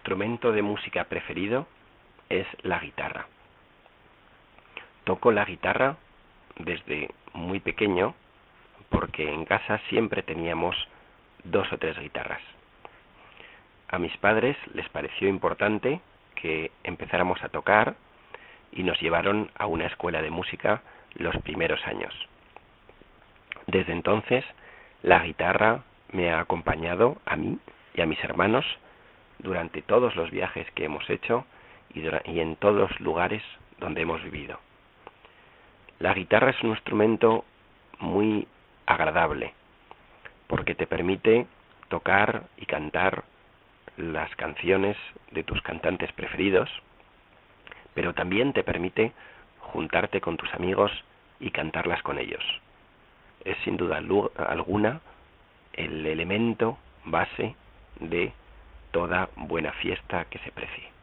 instrumento de música preferido es la guitarra. Toco la guitarra desde muy pequeño porque en casa siempre teníamos 2 o 3 guitarras. A mis padres les pareció importante que empezáramos a tocar y nos llevaron a una escuela de música los primeros años. Desde entonces, la guitarra me ha acompañado a mí y a mis hermanos durante todos los viajes que hemos hecho y en todos los lugares donde hemos vivido. La guitarra es un instrumento muy agradable porque te permite tocar y cantar las canciones de tus cantantes preferidos, pero también te permite juntarte con tus amigos y cantarlas con ellos. Es sin duda alguna el elemento base de toda buena fiesta que se precie.